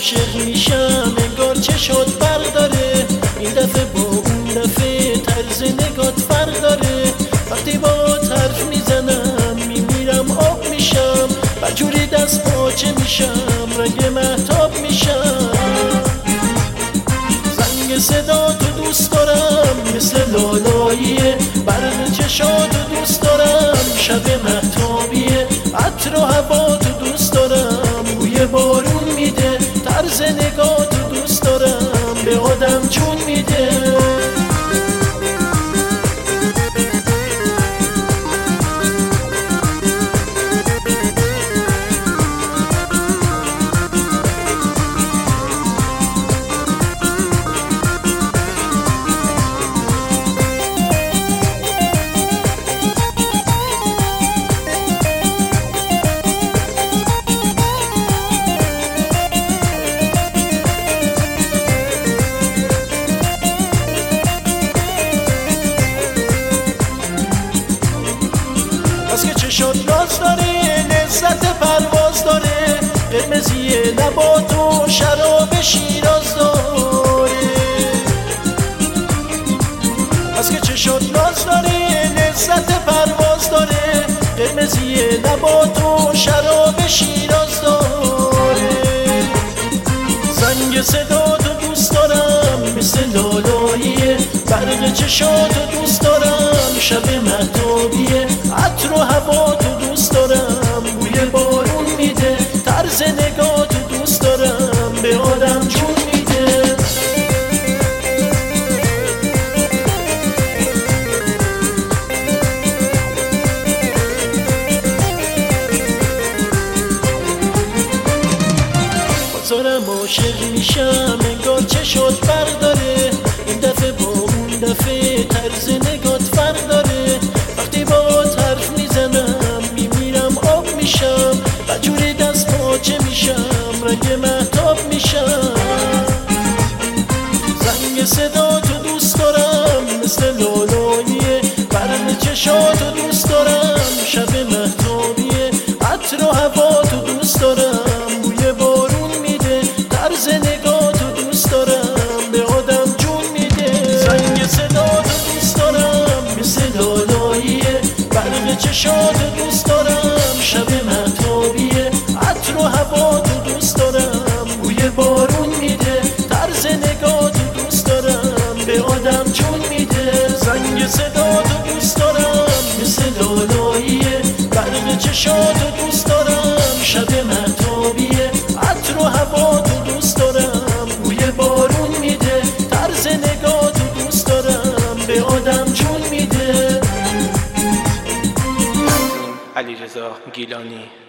عاشق میشم انگار چه شد فرق داره، این دفعه با اون دفعه طرز نگات فرق داره. وقتی با حرف میزنم میمیرم آب میشم، بجوری دست پاچه میشم رنگ مهتاب میشم. زنگ صدا تو دوست دارم مثل لالاییه، برق چشاتو دوست دارم شب مهتابیه. عطر و هوا تو دوست دارم بوی بارون میده، طرز نگاه تو دوست دارم به آدم جون میده. از که چشات ناز داره لذت پرواز داره، قرمزی لبات و شراب شیراز داره. از که چشات ناز داره لذت پرواز داره، قرمزی لبات و شراب شیراز داره. زنگ صدا تو دوست دارم مثل لالاییه، برق چشاتو دوست دارم شب مهتابیه. عطر و هوا تو دوست دارم بوی بارون میده، طرز نگاه تو دوست دارم به آدم جون میده. بازارم عاشق میشم انگار چه شد فرق داره، این دفعه با اون دفعه طرز نگات فرق داره. وقتی با حرف میزنم میمیرم آب میشم، بجوری دست پاچه میشم رنگ مهتاب میشم. زنگ صدا تو دوست دارم مثل لالاییه، برق چشاتو دوست دارم شب مهتابیه. عطر و هوا تو دوست دارم بوی بارون میده، طرز نگاه تو دوست دارم به آدم جون میده. زنگ صدا تو دوست دارم مثل لالاییه، برق چشاتو دوست دارم شب مهتابیه. عطر و هوا تو دوست دارم بوی بارون میده، طرز نگاه تو دوست دارم به آدم جون میده. زنگ صدا تو دوست دارم مثل لالاییه، برق چشاتو دوست دارم شب مهتابیه. عطر و هوا تو دوست دارم بوی بارون میده، طرز نگاه تو دوست دارم به آدم جون میده. علیرضا گیلانی.